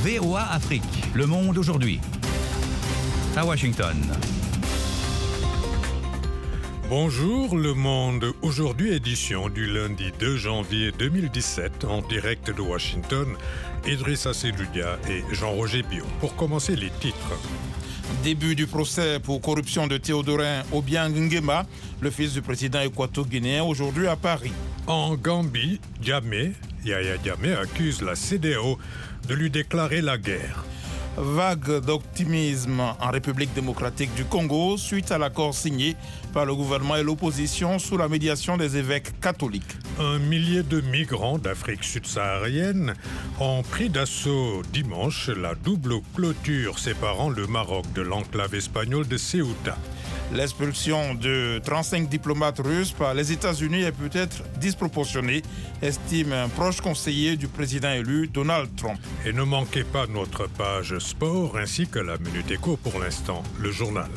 VOA Afrique, Le Monde aujourd'hui. À Washington. Bonjour Le Monde, aujourd'hui édition du lundi 2 janvier 2017 en direct de Washington, Idrissa Seloudia et Jean-Roger Bio. Pour commencer les titres. Début du procès pour corruption de Théodorin Obiang Nguema, le fils du président équato-guinéen, aujourd'hui à Paris. En Gambie, Yahya Jammeh accuse la CEDEAO de lui déclarer la guerre. Vague d'optimisme en République démocratique du Congo suite à l'accord signé par le gouvernement et l'opposition sous la médiation des évêques catholiques. 1 millier de migrants d'Afrique subsaharienne ont pris d'assaut dimanche la double clôture séparant le Maroc de l'enclave espagnole de Ceuta. L'expulsion de 35 diplomates russes par les États-Unis est peut-être disproportionnée, estime un proche conseiller du président élu Donald Trump. Et ne manquez pas notre page sport ainsi que la Minute Éco pour l'instant, le journal.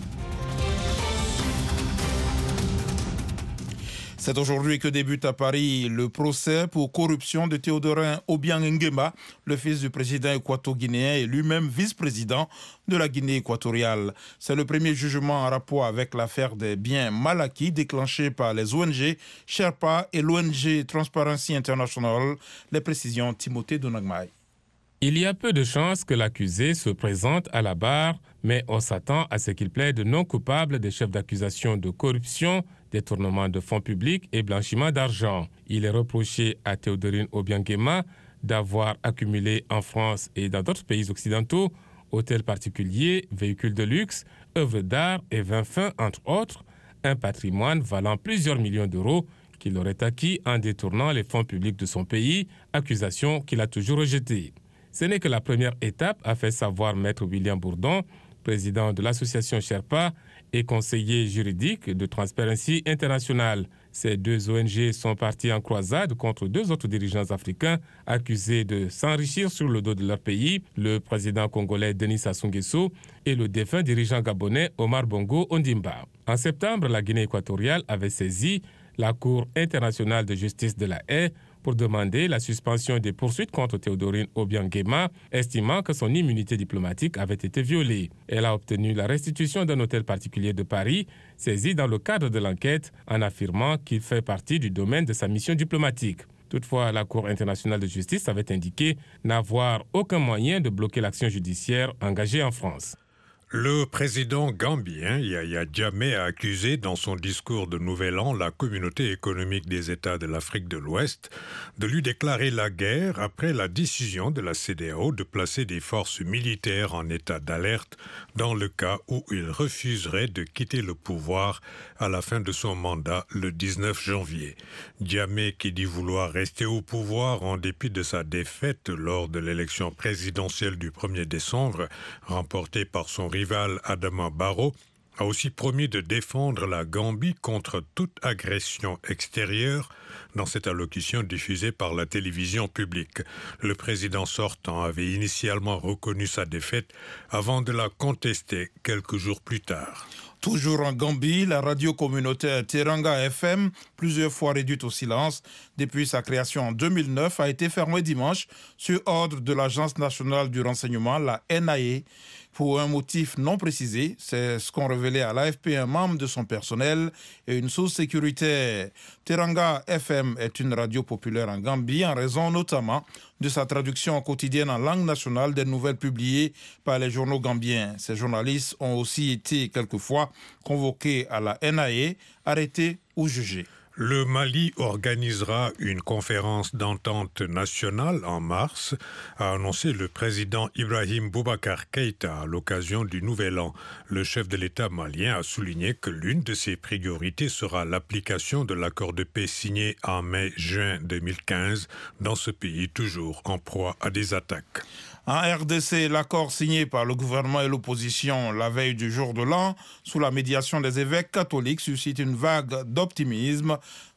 C'est aujourd'hui que débute à Paris le procès pour corruption de Théodorin Obiang Nguema, le fils du président équato-guinéen et lui-même vice-président de la Guinée équatoriale. C'est le premier jugement en rapport avec l'affaire des biens mal acquis déclenchée par les ONG Sherpa et l'ONG Transparency International. Les précisions Timothée Donagmaï. Il y a peu de chances que l'accusé se présente à la barre, mais on s'attend à ce qu'il plaide non coupable des chefs d'accusation de corruption, détournement de fonds publics et blanchiment d'argent. Il est reproché à Théodorin Obiang Nguema d'avoir accumulé en France et dans d'autres pays occidentaux hôtels particuliers, véhicules de luxe, œuvres d'art et vins fins, entre autres, un patrimoine valant plusieurs millions d'euros qu'il aurait acquis en détournant les fonds publics de son pays, accusation qu'il a toujours rejetée. Ce n'est que la première étape, a fait savoir Maître William Bourdon, président de l'association Sherpa et conseiller juridique de Transparency International. Ces deux ONG sont parties en croisade contre deux autres dirigeants africains accusés de s'enrichir sur le dos de leur pays, le président congolais Denis Sassou Nguesso et le défunt dirigeant gabonais Omar Bongo Ondimba. En septembre, la Guinée équatoriale avait saisi la Cour internationale de justice de la Haye pour demander la suspension des poursuites contre Théodorin Obiang Nguema, estimant que son immunité diplomatique avait été violée. Elle a obtenu la restitution d'un hôtel particulier de Paris, saisi dans le cadre de l'enquête, en affirmant qu'il fait partie du domaine de sa mission diplomatique. Toutefois, la Cour internationale de justice avait indiqué n'avoir aucun moyen de bloquer l'action judiciaire engagée en France. Le président gambien Yahya Jammeh a accusé dans son discours de Nouvel An la communauté économique des États de l'Afrique de l'Ouest de lui déclarer la guerre après la décision de la CEDEAO de placer des forces militaires en état d'alerte dans le cas où il refuserait de quitter le pouvoir à la fin de son mandat le 19 janvier. Jammeh, qui dit vouloir rester au pouvoir en dépit de sa défaite lors de l'élection présidentielle du 1er décembre, remportée par son rival Adama Barrow, a aussi promis de défendre la Gambie contre toute agression extérieure dans cette allocution diffusée par la télévision publique. Le président sortant avait initialement reconnu sa défaite avant de la contester quelques jours plus tard. Toujours en Gambie, la radio communautaire Teranga FM, plusieurs fois réduite au silence depuis sa création en 2009, a été fermée dimanche sur ordre de l'Agence nationale du renseignement, la NIA, pour un motif non précisé. C'est ce qu'ont révélé à l'AFP un membre de son personnel et une source sécuritaire. Teranga FM est une radio populaire en Gambie en raison notamment de sa traduction quotidienne en langue nationale des nouvelles publiées par les journaux gambiens. Ces journalistes ont aussi été quelquefois convoqués à la NIA, arrêtés ou jugés. Le Mali organisera une conférence d'entente nationale en mars, a annoncé le président Ibrahim Boubacar Keïta à l'occasion du Nouvel An. Le chef de l'État malien a souligné que l'une de ses priorités sera l'application de l'accord de paix signé en mai-juin 2015 dans ce pays toujours en proie à des attaques. En RDC, l'accord signé par le gouvernement et l'opposition la veille du jour de l'an, sous la médiation des évêques catholiques, suscite une vague d'optimisme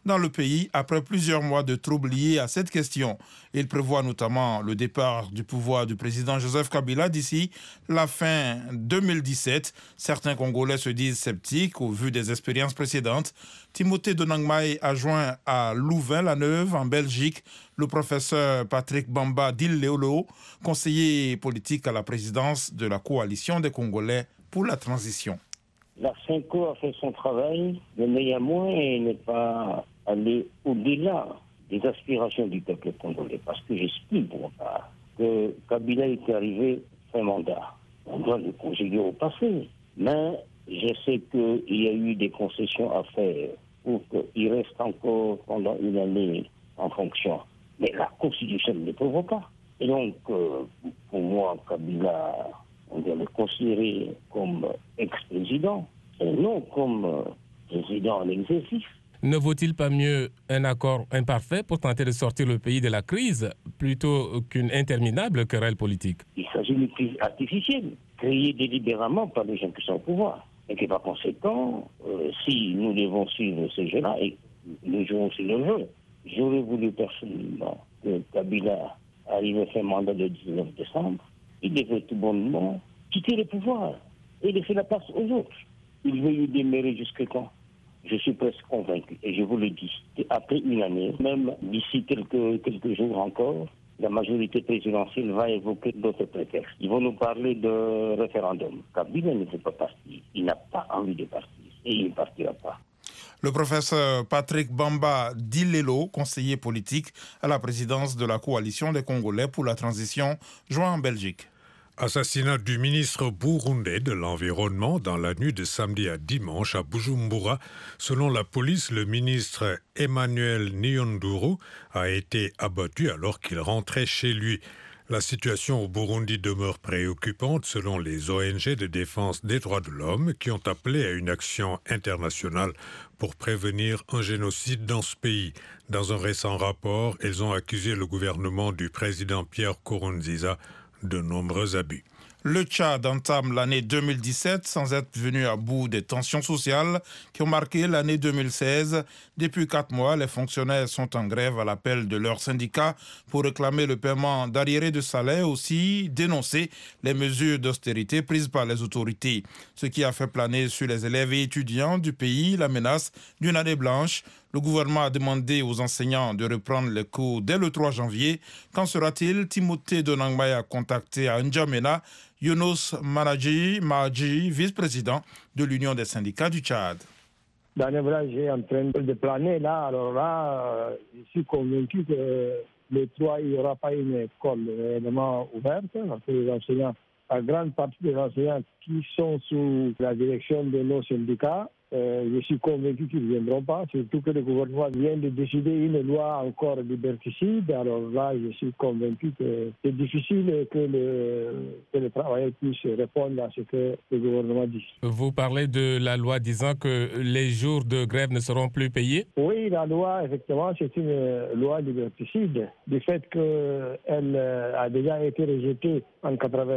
dans le pays après plusieurs mois de troubles liés à cette question. Il prévoit notamment le départ du pouvoir du président Joseph Kabila d'ici la fin 2017. Certains Congolais se disent sceptiques au vu des expériences précédentes. Timothée Donangmaï a joint à Louvain-la-Neuve, en Belgique, le professeur Patrick Bamba Dilleolo, conseiller politique à la présidence de la coalition des Congolais pour la transition. La CENCO a fait son travail, mais néanmoins, elle n'est pas allée au-delà des aspirations du peuple congolais, parce que j'estime pour ma part que Kabila est arrivé fin mandat. On doit le conjuguer au passé, mais je sais qu'il y a eu des concessions à faire pour qu'il reste encore pendant une année en fonction. Mais la Constitution ne le prévoit pas. Et donc, pour moi, Kabila, on doit le considérer comme ex-président et non comme président en exercice. Ne vaut-il pas mieux un accord imparfait pour tenter de sortir le pays de la crise plutôt qu'une interminable querelle politique? Il s'agit d'une crise artificielle, créée délibérément par les gens qui sont au pouvoir. Et que par conséquent, si nous devons suivre ce jeu-là, et nous jouons sur le jeu, j'aurais voulu personnellement que Kabila arrive à fin mandat le 19 décembre. Il devrait tout bonnement quitter le pouvoir et laisser la place aux autres. Il veut y demeurer jusqu'à quand? Je suis presque convaincu, et je vous le dis, après une année, même d'ici quelques jours encore, la majorité présidentielle va évoquer d'autres prétextes. Ils vont nous parler de référendum. Kabila ne veut pas partir. Il n'a pas envie de partir et il ne partira pas. Le professeur Patrick Bamba Dilleolo, conseiller politique à la présidence de la coalition des Congolais pour la transition, joint en Belgique. Assassinat du ministre burundais de l'Environnement dans la nuit de samedi à dimanche à Bujumbura. Selon la police, le ministre Emmanuel Nionduru a été abattu alors qu'il rentrait chez lui. La situation au Burundi demeure préoccupante selon les ONG de défense des droits de l'homme qui ont appelé à une action internationale pour prévenir un génocide dans ce pays. Dans un récent rapport, elles ont accusé le gouvernement du président Pierre Nkurunziza de nombreux abus. Le Tchad entame l'année 2017 sans être venu à bout des tensions sociales qui ont marqué l'année 2016. Depuis 4 mois, les fonctionnaires sont en grève à l'appel de leurs syndicats pour réclamer le paiement d'arriérés de salaire, aussi dénoncer les mesures d'austérité prises par les autorités. Ce qui a fait planer sur les élèves et étudiants du pays la menace d'une année blanche. Le gouvernement a demandé aux enseignants de reprendre les cours dès le 3 janvier. Qu'en sera-t-il? Timothée Donangmaï a contacté à N'Djamena Younous Maadji, vice-président de l'Union des syndicats du Tchad. L'année blanche est en train de planer là. Alors là, je suis convaincu que le 3, il n'y aura pas une école réellement ouverte. Parce que les enseignants, la grande partie des enseignants qui sont sous la direction de nos syndicats, je suis convaincu qu'ils ne viendront pas, surtout que le gouvernement vient de décider une loi encore liberticide. Alors là, je suis convaincu que c'est difficile que le travailleur puisse répondre à ce que le gouvernement dit. Vous parlez de la loi disant que les jours de grève ne seront plus payés? Oui, la loi, effectivement, c'est une loi liberticide. Du fait qu'elle a déjà été rejetée en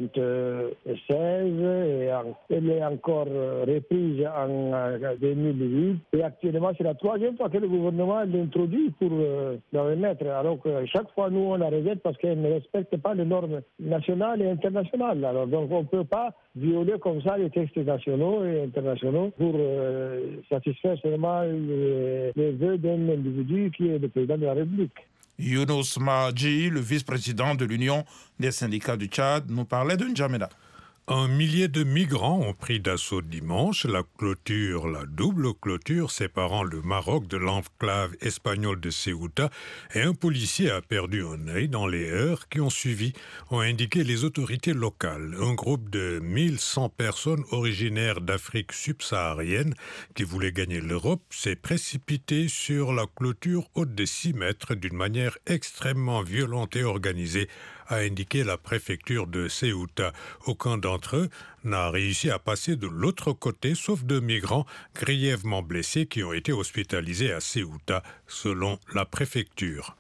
1996 et elle est encore reprise en 2008. Et actuellement, c'est la 3e fois que le gouvernement l'introduit pour la remettre. Alors que chaque fois, nous, on la rejette parce qu'elle ne respecte pas les normes nationales et internationales. Alors, donc, on ne peut pas violer comme ça les textes nationaux et internationaux pour satisfaire seulement les vœux d'un individu qui est le président de la République. Younous Maadji, le vice-président de l'Union des syndicats du Tchad, nous parlait de N'Djamena. Un millier de migrants ont pris d'assaut dimanche la double clôture séparant le Maroc de l'enclave espagnole de Ceuta, et un policier a perdu un œil dans les heures qui ont suivi, ont indiqué les autorités locales. Un groupe de 1100 personnes originaires d'Afrique subsaharienne qui voulaient gagner l'Europe s'est précipité sur la clôture haute de 6 mètres d'une manière extrêmement violente et organisée, a indiqué la préfecture de Ceuta. Aucun d'entre eux n'a réussi à passer de l'autre côté, sauf 2 migrants grièvement blessés qui ont été hospitalisés à Ceuta, selon la préfecture.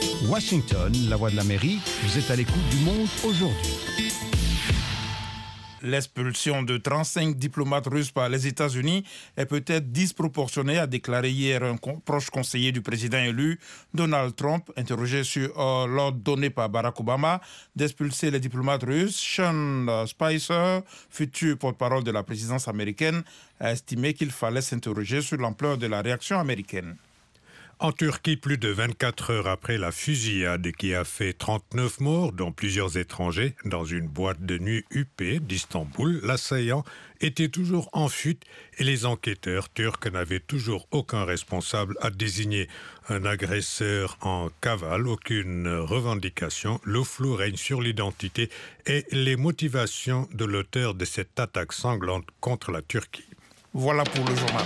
Washington, la voix de l'Amérique, vous êtes à l'écoute du Monde aujourd'hui. L'expulsion de 35 diplomates russes par les États-Unis est peut-être disproportionnée, a déclaré hier un proche conseiller du président élu, Donald Trump, interrogé sur l'ordre donné par Barack Obama d'expulser les diplomates russes. Sean Spicer, futur porte-parole de la présidence américaine, a estimé qu'il fallait s'interroger sur l'ampleur de la réaction américaine. En Turquie, plus de 24 heures après la fusillade qui a fait 39 morts, dont plusieurs étrangers, dans une boîte de nuit huppée d'Istanbul, l'assaillant était toujours en fuite et les enquêteurs turcs n'avaient toujours aucun responsable à désigner. Un agresseur en cavale, aucune revendication. Le flou règne sur l'identité et les motivations de l'auteur de cette attaque sanglante contre la Turquie. Voilà pour le journal.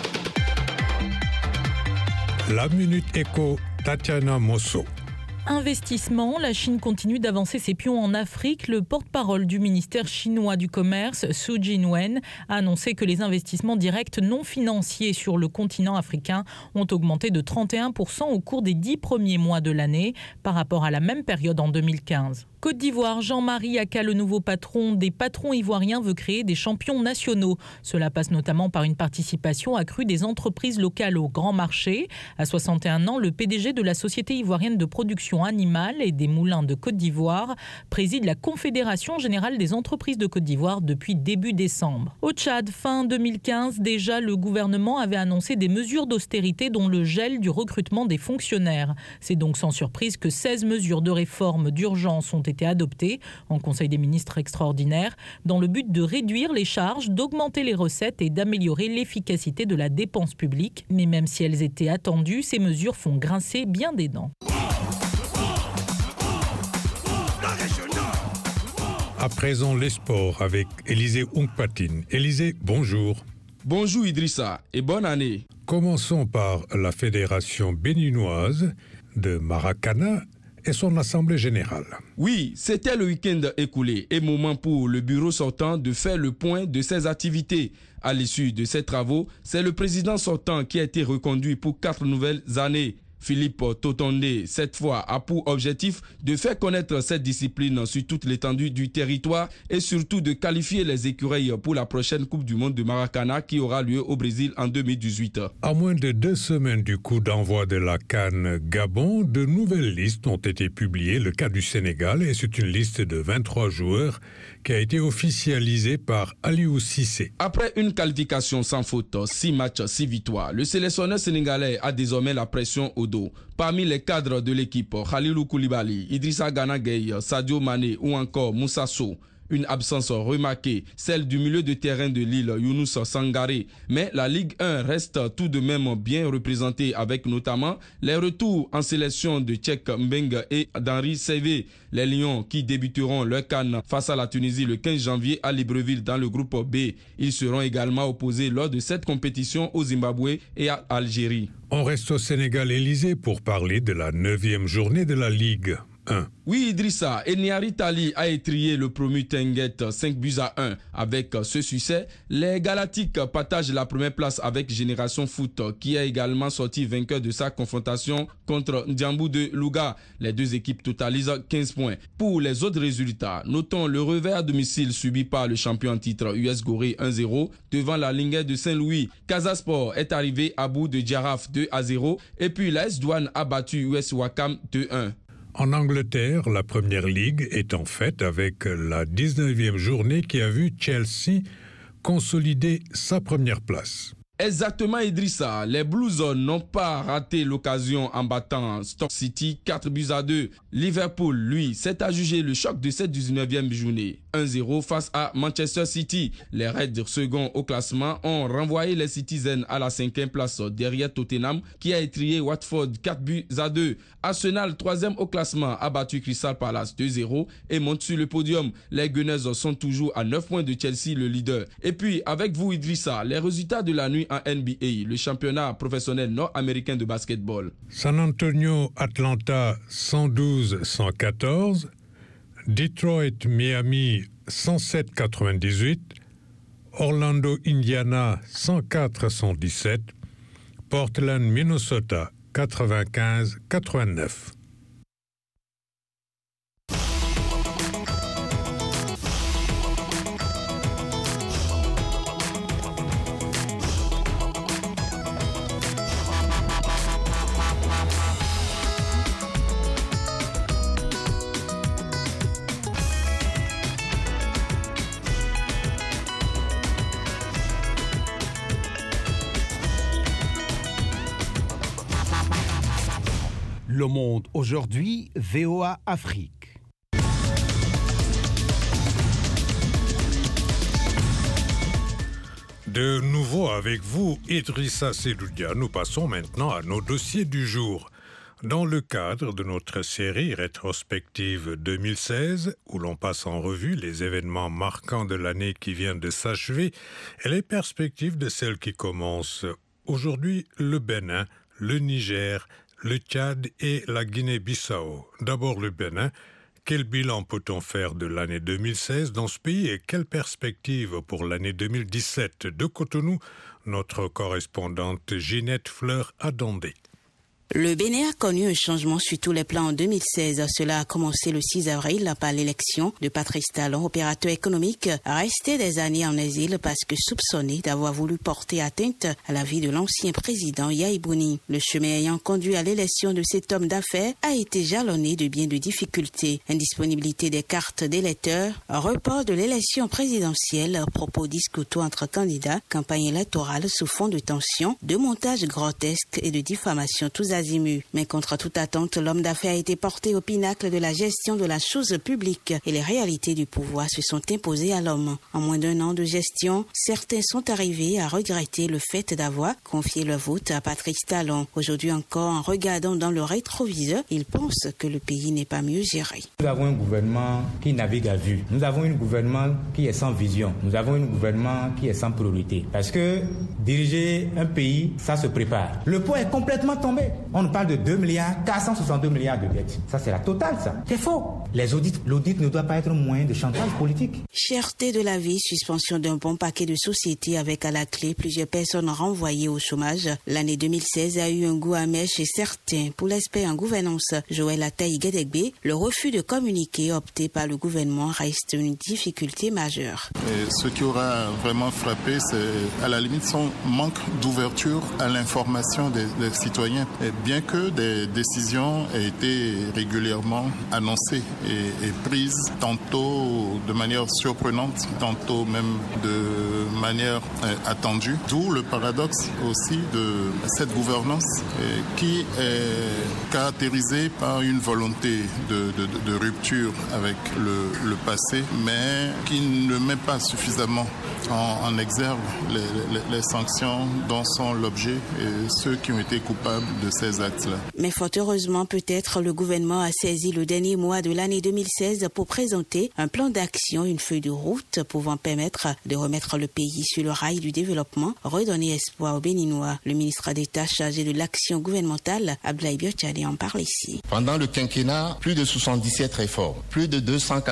La Minute Éco, Tatiana Mosso. Investissement, la Chine continue d'avancer ses pions en Afrique. Le porte-parole du ministère chinois du Commerce, Su Jinwen, a annoncé que les investissements directs non financiers sur le continent africain ont augmenté de 31% au cours des 10 premiers mois de l'année par rapport à la même période en 2015. Côte d'Ivoire, Jean-Marie Aka, le nouveau patron des patrons ivoiriens, veut créer des champions nationaux. Cela passe notamment par une participation accrue des entreprises locales au grand marché. À 61 ans, le PDG de la Société ivoirienne de production animale et des moulins de Côte d'Ivoire préside la Confédération générale des entreprises de Côte d'Ivoire depuis début décembre. Au Tchad, fin 2015, déjà le gouvernement avait annoncé des mesures d'austérité dont le gel du recrutement des fonctionnaires. C'est donc sans surprise que 16 mesures de réforme d'urgence ont été adoptées en Conseil des ministres extraordinaire dans le but de réduire les charges, d'augmenter les recettes et d'améliorer l'efficacité de la dépense publique. Mais même si elles étaient attendues, ces mesures font grincer bien des dents. À présent, les sports avec Élisée Oungpatine. Élisée, bonjour. Bonjour Idrissa et bonne année. Commençons par la Fédération béninoise de Maracana et son assemblée générale. Oui, c'était le week-end écoulé et moment pour le bureau sortant de faire le point de ses activités. À l'issue de ces travaux, c'est le président sortant qui a été reconduit pour 4 nouvelles années. Philippe Totonde, cette fois, a pour objectif de faire connaître cette discipline sur toute l'étendue du territoire et surtout de qualifier les écureuils pour la prochaine Coupe du Monde de Maracana qui aura lieu au Brésil en 2018. À moins de 2 semaines du coup d'envoi de la CAN Gabon, de nouvelles listes ont été publiées, le cas du Sénégal, et c'est une liste de 23 joueurs qui a été officialisée par Aliou Cissé. Après une qualification sans faute, 6 matchs, 6 victoires, le sélectionneur sénégalais a désormais la pression au dos. Parmi les cadres de l'équipe, Khalilou Koulibaly, Idrissa Gana Gueye, Sadio Mané ou encore Moussa Sow. Une absence remarquée, celle du milieu de terrain de Lille, Younous Sangaré. Mais la Ligue 1 reste tout de même bien représentée avec notamment les retours en sélection de Tchèque Mbengue et d'Henri Saivet. Les Lions qui débuteront leur CAN face à la Tunisie le 15 janvier à Libreville dans le groupe B. Ils seront également opposés lors de cette compétition au Zimbabwe et à Algérie. On reste au Sénégal, Élysée, pour parler de la 9e journée de la Ligue 1. Oui, Idrissa, Eniari Tali a étrié le promu Tenguet 5-1. Avec ce succès, les Galatiques partagent la première place avec Génération Foot, qui a également sorti vainqueur de sa confrontation contre Ndiambou de Louga. Les deux équipes totalisent 15 points. Pour les autres résultats, notons le revers à domicile subi par le champion en titre US Gorée 1-0 devant la Linguère de Saint-Louis. Casasport est arrivé à bout de Djaraf 2-0 et puis l'AS Douane a battu US Wakam 2-1. En Angleterre, la première ligue est en fête avec la 19e journée qui a vu Chelsea consolider sa première place. Exactement, Idrissa. Les Blues n'ont pas raté l'occasion en battant Stoke City 4-2. Liverpool, lui, s'est adjugé le choc de cette 19e journée. 1-0 face à Manchester City. Les Reds, second au classement, ont renvoyé les Citizens à la 5e place derrière Tottenham qui a étrié Watford 4-2. Arsenal, 3e au classement, a battu Crystal Palace 2-0 et monte sur le podium. Les Gunners sont toujours à 9 points de Chelsea, le leader. Et puis, avec vous, Idrissa, les résultats de la nuit en NBA, le championnat professionnel nord-américain de basketball. San Antonio, Atlanta, 112-114. Detroit, Miami, 107-98. Orlando, Indiana, 104-117. Portland, Minnesota, 95-89. Le Monde aujourd'hui, VOA Afrique. De nouveau avec vous, Idrissa Sedoudia. Nous passons maintenant à nos dossiers du jour. Dans le cadre de notre série rétrospective 2016, où l'on passe en revue les événements marquants de l'année qui vient de s'achever et les perspectives de celle qui commence. Aujourd'hui, le Bénin, le Niger, le Tchad et la Guinée-Bissau. D'abord le Bénin. Quel bilan peut-on faire de l'année 2016 dans ce pays et quelles perspectives pour l'année 2017 de Cotonou? Notre correspondante Ginette Fleur-Adondé. Le Bénin a connu un changement sur tous les plans en 2016. Cela a commencé le 6 avril par l'élection de Patrice Talon, opérateur économique, resté des années en exil parce que soupçonné d'avoir voulu porter atteinte à la vie de l'ancien président Yahya Bouni. Le chemin ayant conduit à l'élection de cet homme d'affaires a été jalonné de bien de difficultés. Indisponibilité des cartes d'électeurs, report de l'élection présidentielle, propos discutants entre candidats, campagne électorale sous fond de tension, de montages grotesques et de diffamation tous azimuts. Mais contre toute attente, l'homme d'affaires a été porté au pinacle de la gestion de la chose publique et les réalités du pouvoir se sont imposées à l'homme. En moins d'un an de gestion, certains sont arrivés à regretter le fait d'avoir confié le vote à Patrice Talon. Aujourd'hui encore, en regardant dans le rétroviseur, ils pensent que le pays n'est pas mieux géré. Nous avons un gouvernement qui navigue à vue. Nous avons un gouvernement qui est sans vision. Nous avons un gouvernement qui est sans priorité. Parce que diriger un pays, ça se prépare. Le poids est complètement tombé. On nous parle de 2 milliards, 462 milliards de dettes. Ça, c'est la totale, ça. C'est faux. L'audit ne doit pas être un moyen de chantage politique. Cherté de la vie, suspension d'un bon paquet de sociétés avec à la clé plusieurs personnes renvoyées au chômage. L'année 2016 a eu un goût amer chez certains. Pour l'expert en gouvernance, Joël Ataï-Guédégbé, le refus de communiquer opté par le gouvernement reste une difficulté majeure. Et ce qui aura vraiment frappé, c'est à la limite son manque d'ouverture à l'information des citoyens. Et bien que des décisions aient été régulièrement annoncées et prises, tantôt de manière surprenante, tantôt même de manière attendue. D'où le paradoxe aussi de cette gouvernance qui est caractérisée par une volonté de rupture avec le passé, mais qui ne met pas suffisamment en exergue les sanctions dont sont l'objet et ceux qui ont été coupables de ces actes-là. Mais fort heureusement, peut-être le gouvernement a saisi le dernier mois de l'année 2016 pour présenter un plan d'action, une feuille de route pouvant permettre de remettre le pays sur le rail du développement, redonner espoir aux Béninois. Le ministre d'État chargé de l'action gouvernementale, Abdoulaye Biotchane, en parle ici. Pendant le quinquennat, plus de 77 réformes, plus de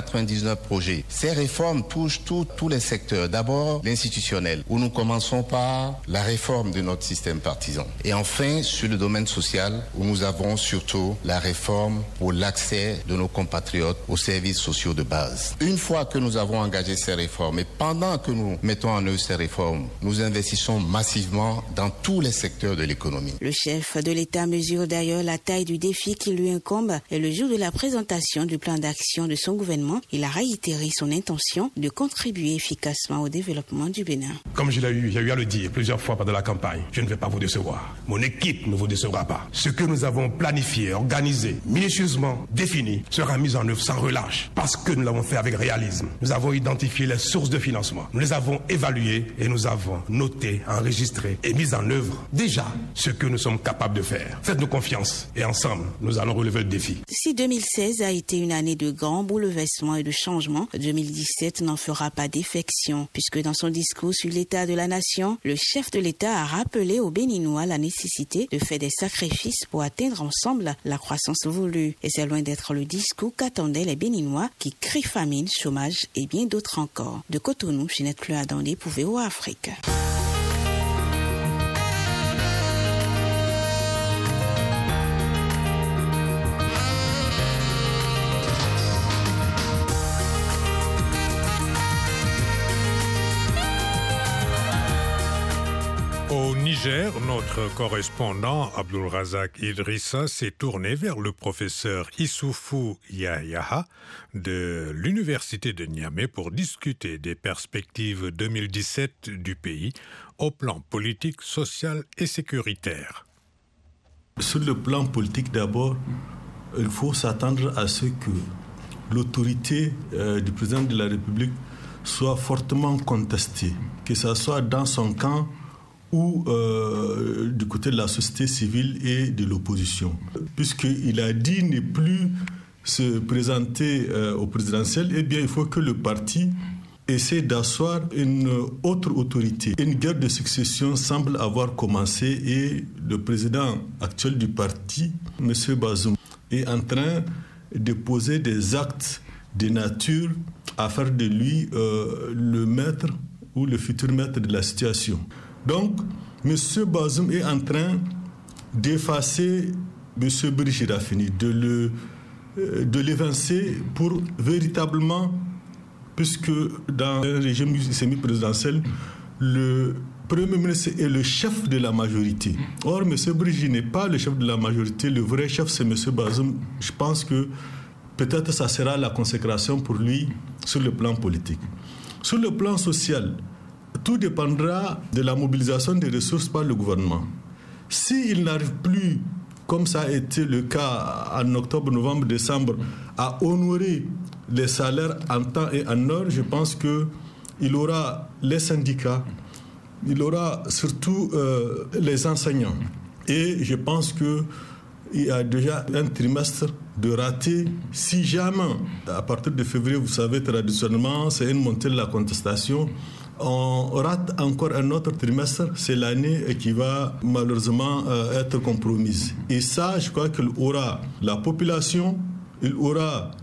299 projets. Ces réformes touchent tous les secteurs. D'abord, l'institutionnel, où nous commençons par la réforme de notre système partisan. Et enfin, sur le domaine social, où nous avons surtout la réforme pour l'accès de nos compatriotes aux services sociaux de base. Une fois que nous avons engagé ces réformes et pendant que nous mettons en œuvre ces réformes, nous investissons massivement dans tous les secteurs de l'économie. Le chef de l'État mesure d'ailleurs la taille du défi qui lui incombe et le jour de la présentation du plan d'action de son gouvernement, il a réitéré son intention de contribuer efficacement au développement du Bénin. Comme j'ai eu à le dire plusieurs fois pendant la campagne, je ne vais pas vous décevoir. Mon équipe ne vous décevra pas. Ce que nous avons planifié, organisé, minutieusement défini, sera mis en œuvre sans relâche parce que nous l'avons fait avec réalisme. Nous avons identifié les sources de financement. Nous les avons évaluées et nous avons noté, enregistré et mis en œuvre déjà ce que nous sommes capables de faire. Faites-nous confiance et ensemble, nous allons relever le défi. Si 2016 a été une année de grands bouleversements et de changements, 2017 n'en fera pas défection puisque dans son discours sur l'état de la nation, le chef de l'État a rappelé aux Béninois la nécessité de faire des sacrifices pour atteindre ensemble la croissance voulue. Et c'est loin d'être le discours qu'attendaient les Béninois qui crient famine, chômage et bien d'autres encore. De Cotonou, Ginette Fleur-Adondé pour VOA Afrique. Au Niger, notre correspondant Abdulrazak Idrissa s'est tourné vers le professeur Issoufou Yayaha de l'Université de Niamey pour discuter des perspectives 2017 du pays au plan politique, social et sécuritaire. Sur le plan politique d'abord, il faut s'attendre à ce que l'autorité du président de la République soit fortement contestée, que ce soit dans son camp ou du côté de la société civile et de l'opposition. Puisqu'il a dit ne plus se présenter au présidentiel, eh bien il faut que le parti essaie d'asseoir une autre autorité. Une guerre de succession semble avoir commencé et le président actuel du parti, M. Bazoum, est en train de poser des actes de nature à faire de lui le maître ou le futur maître de la situation. Donc, M. Bazoum est en train d'effacer M. Brigitte Raffini, de l'évincer pour véritablement, puisque dans un régime semi-présidentiel, le Premier ministre est le chef de la majorité. Or, M. Brigitte n'est pas le chef de la majorité, le vrai chef c'est M. Bazoum. Je pense que peut-être ça sera la consécration pour lui sur le plan politique. Sur le plan social, tout dépendra de la mobilisation des ressources par le gouvernement. S'il n'arrive plus, comme ça a été le cas en octobre, novembre, décembre, à honorer les salaires en temps et en heure, je pense qu'il aura les syndicats, il aura surtout les enseignants. Et je pense qu'il y a déjà un trimestre de raté. Si jamais, à partir de février, vous savez, traditionnellement, c'est une montée de la contestation. On rate encore un autre trimestre, c'est l'année qui va malheureusement être compromise. Et ça, je crois qu'il aura la population, il aura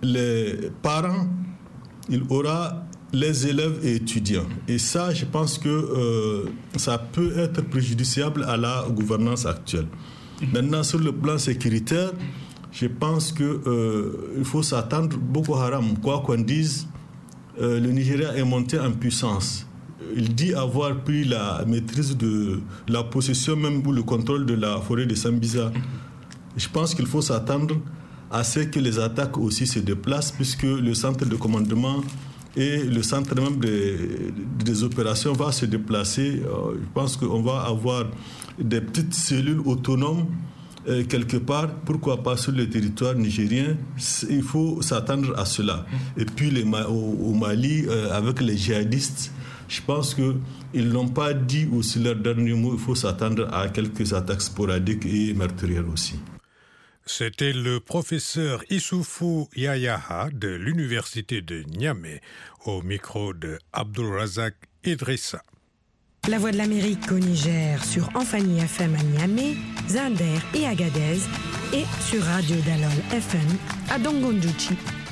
les parents, il aura les élèves et étudiants. Et ça, je pense que ça peut être préjudiciable à la gouvernance actuelle. Maintenant, sur le plan sécuritaire, je pense qu'il faut s'attendre. Boko Haram, quoi qu'on dise, le Nigeria est monté en puissance. Il dit avoir pris la maîtrise de la possession même ou le contrôle de la forêt de Sambisa. Je pense qu'il faut s'attendre à ce que les attaques aussi se déplacent, puisque le centre de commandement et le centre même des opérations va se déplacer. Je pense qu'on va avoir des petites cellules autonomes quelque part, pourquoi pas sur le territoire nigérien. Il faut s'attendre à cela. Et puis au Mali, avec les djihadistes, je pense qu'ils n'ont pas dit aussi leur dernier mot. Il faut s'attendre à quelques attaques sporadiques et meurtrières aussi. C'était le professeur Issoufou Yayaha de l'université de Niamey au micro de Abdulrazak Idrissa. La Voix de l'Amérique au Niger sur Enfani FM à Niamey, Zinder et Agadez et sur Radio Dalol FM à Dongondouchi.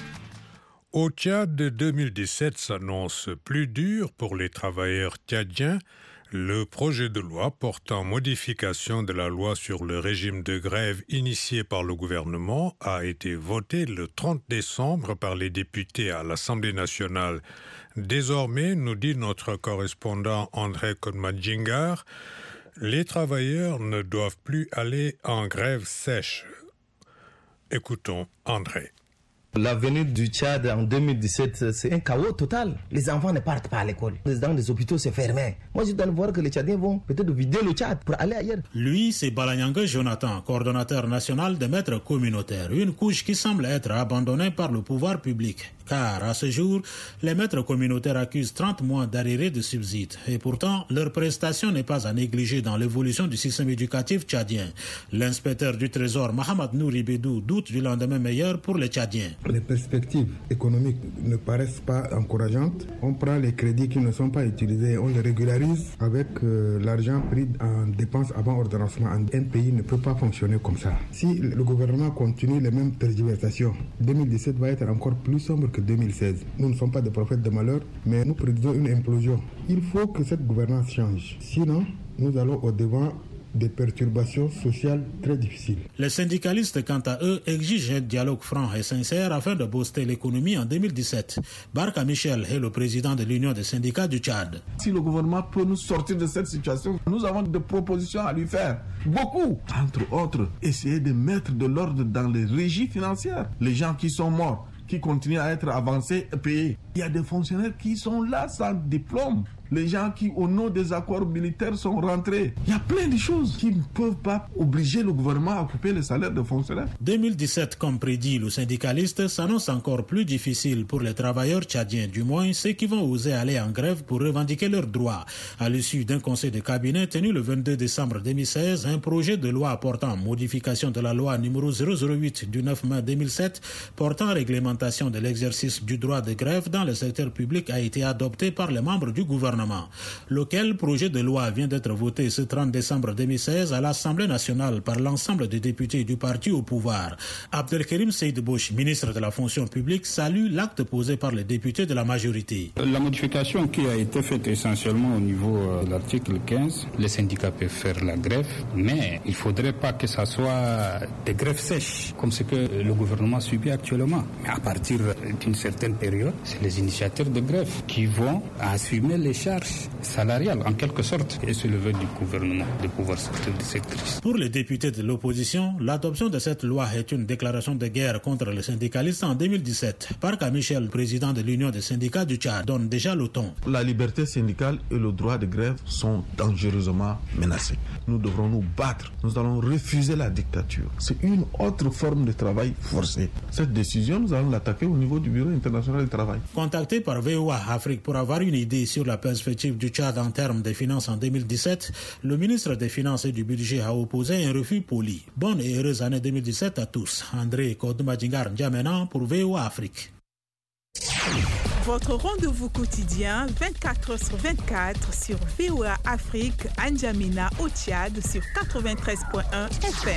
Au Tchad, 2017 s'annonce plus dur pour les travailleurs tchadiens. Le projet de loi portant modification de la loi sur le régime de grève initié par le gouvernement a été voté le 30 décembre par les députés à l'Assemblée nationale. Désormais, nous dit notre correspondant André Kodmadjingar, les travailleurs ne doivent plus aller en grève sèche. Écoutons André. L'avenir du Tchad en 2017, c'est un chaos total. Les enfants ne partent pas à l'école. Dans les hôpitaux, c'est fermé. Moi, je dois voir que les Tchadiens vont peut-être vider le Tchad pour aller ailleurs. Lui, c'est Balanyanga Jonathan, coordonnateur national des maîtres communautaires. Une couche qui semble être abandonnée par le pouvoir public. Car à ce jour, les maîtres communautaires accusent 30 mois d'arriérés de subsides. Et pourtant, leur prestation n'est pas à négliger dans l'évolution du système éducatif tchadien. L'inspecteur du Trésor, Mohamed Nouri Bedou, doute du lendemain meilleur pour les Tchadiens. Les perspectives économiques ne paraissent pas encourageantes. On prend les crédits qui ne sont pas utilisés, on les régularise avec l'argent pris en dépenses avant ordonnancement. Un pays ne peut pas fonctionner comme ça. Si le gouvernement continue les mêmes tergiversations, 2017 va être encore plus sombre que 2016. Nous ne sommes pas des prophètes de malheur, mais nous prédisons une implosion. Il faut que cette gouvernance change. Sinon, nous allons au-devant des perturbations sociales très difficiles. Les syndicalistes, quant à eux, exigent un dialogue franc et sincère afin de booster l'économie en 2017. Barka Michel est le président de l'Union des syndicats du Tchad. Si le gouvernement peut nous sortir de cette situation, nous avons des propositions à lui faire. Beaucoup. Entre autres, essayer de mettre de l'ordre dans les régies financières. Les gens qui sont morts, qui continuent à être avancés et payés. Il y a des fonctionnaires qui sont là sans diplôme. les gens qui, au nom des accords militaires, sont rentrés. Il y a plein de choses qui ne peuvent pas obliger le gouvernement à couper les salaires des fonctionnaires. 2017, comme prédit le syndicaliste, s'annonce encore plus difficile pour les travailleurs tchadiens, du moins ceux qui vont oser aller en grève pour revendiquer leurs droits. À l'issue d'un conseil de cabinet tenu le 22 décembre 2016, un projet de loi portant modification de la loi numéro 008 du 9 mai 2007 portant réglementation de l'exercice du droit de grève dans le secteur public a été adopté par les membres du gouvernement. Lequel projet de loi vient d'être voté ce 30 décembre 2016 à l'Assemblée nationale par l'ensemble des députés du parti au pouvoir. Abdelkerim Seydbouch, ministre de la fonction publique, salue l'acte posé par les députés de la majorité. La modification qui a été faite essentiellement au niveau de l'article 15, les syndicats peuvent faire la grève, mais il ne faudrait pas que ça soit des grèves sèches, comme ce que le gouvernement subit actuellement. Mais à partir d'une certaine période, c'est les initiateurs de grève qui vont assumer les charges salariales, en quelque sorte. Et c'est le vœu du gouvernement de pouvoir sortir de cette crise. Pour les députés de l'opposition, l'adoption de cette loi est une déclaration de guerre contre les syndicalistes en 2017. Parka Michel, président de l'Union des syndicats du Tchad, donne déjà le ton. La liberté syndicale et le droit de grève sont dangereusement menacés. Nous devrons nous battre. Nous allons refuser la dictature. C'est une autre forme de travail forcé. Cette décision, nous allons l'attaquer au niveau du Bureau international du travail. Contacté par VOA Afrique pour avoir une idée sur la perspective du Tchad en termes de finances en 2017, le ministre des Finances et du Budget a opposé un refus poli. Bonne et heureuse année 2017 à tous. André Kodoumadjingar N'Djamena pour VOA Afrique. Votre rendez-vous quotidien 24h/24 sur VOA Afrique, N'Djamena au Tchad sur 93.1 FM.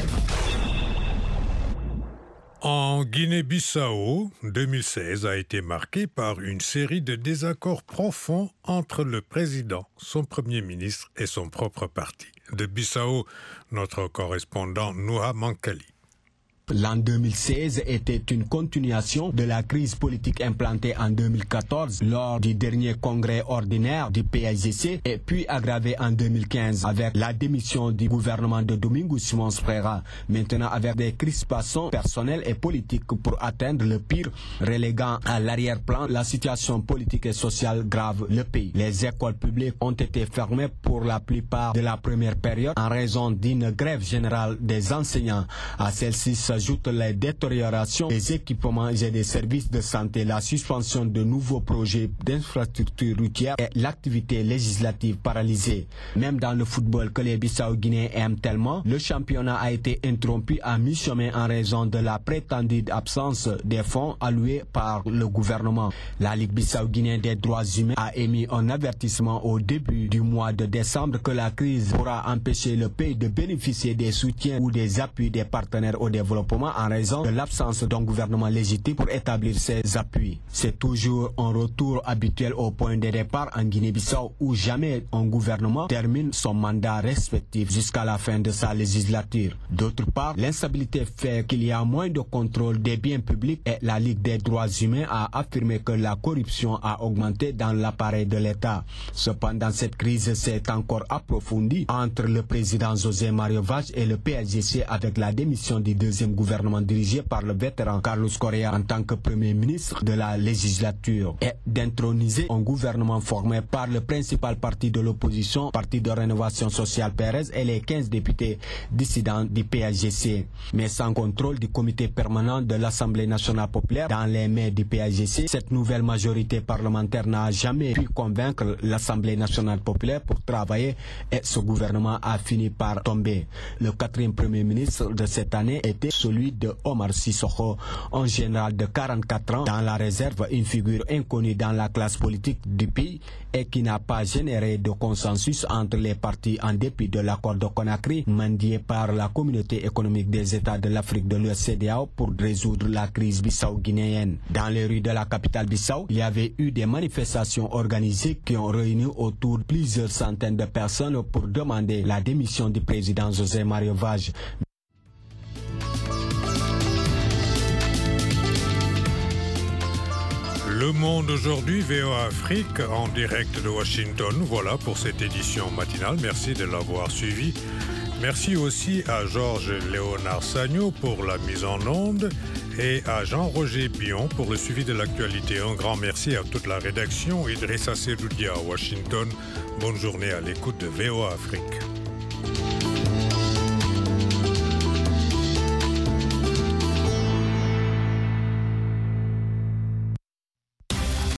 En Guinée-Bissau, 2016 a été marqué par une série de désaccords profonds entre le président, son premier ministre et son propre parti. De Bissau, notre correspondant Nouha Mankali. L'an 2016 était une continuation de la crise politique implantée en 2014 lors du dernier congrès ordinaire du PAIGC et puis aggravée en 2015 avec la démission du gouvernement de Domingos Simões Pereira, maintenant avec des crispations personnelles et politiques pour atteindre le pire, reléguant à l'arrière-plan la situation politique et sociale grave le pays. Les écoles publiques ont été fermées pour la plupart de la première période en raison d'une grève générale des enseignants. À celle-ci s'ajoutent les détériorations des équipements et des services de santé, la suspension de nouveaux projets d'infrastructures routières et l'activité législative paralysée. Même dans le football que les Bissau-Guinéens aiment tellement, le championnat a été interrompu à mi-chemin en raison de la prétendue absence des fonds alloués par le gouvernement. La Ligue Bissau-Guinéenne des droits humains a émis un avertissement au début du mois de décembre que la crise pourra empêcher le pays de bénéficier des soutiens ou des appuis des partenaires au développement en raison de l'absence d'un gouvernement légitime pour établir ses appuis. C'est toujours un retour habituel au point de départ en Guinée-Bissau où jamais un gouvernement termine son mandat respectif jusqu'à la fin de sa législature. D'autre part, l'instabilité fait qu'il y a moins de contrôle des biens publics et la Ligue des droits humains a affirmé que la corruption a augmenté dans l'appareil de l'État. Cependant, cette crise s'est encore approfondie entre le président José Mario Vaz et le PAIGC avec la démission du deuxième gouvernement dirigé par le vétéran Carlos Correa en tant que premier ministre de la législature et d'introniser un gouvernement formé par le principal parti de l'opposition, Parti de Rénovation Sociale Pérez et les 15 députés dissidents du PAIGC. Mais sans contrôle du comité permanent de l'Assemblée nationale populaire dans les mains du PAIGC, cette nouvelle majorité parlementaire n'a jamais pu convaincre l'Assemblée nationale populaire pour travailler et ce gouvernement a fini par tomber. Le quatrième premier ministre de cette année était celui de Omar Sissoko, un général de 44 ans dans la réserve, une figure inconnue dans la classe politique du pays et qui n'a pas généré de consensus entre les partis en dépit de l'accord de Conakry mendié par la communauté économique des États de l'Afrique de l'Ouest CEDEAO pour résoudre la crise bissau-guinéenne. Dans les rues de la capitale Bissau, il y avait eu des manifestations organisées qui ont réuni autour de plusieurs centaines de personnes pour demander la démission du président José Mario Vaz. Le Monde aujourd'hui, VOA Afrique, en direct de Washington. Voilà pour cette édition matinale. Merci de l'avoir suivi. Merci aussi à Georges Léonard Sagno pour la mise en onde et à Jean-Roger Bion pour le suivi de l'actualité. Un grand merci à toute la rédaction. Idrissa Sedoudia à Washington. Bonne journée à l'écoute de VOA Afrique.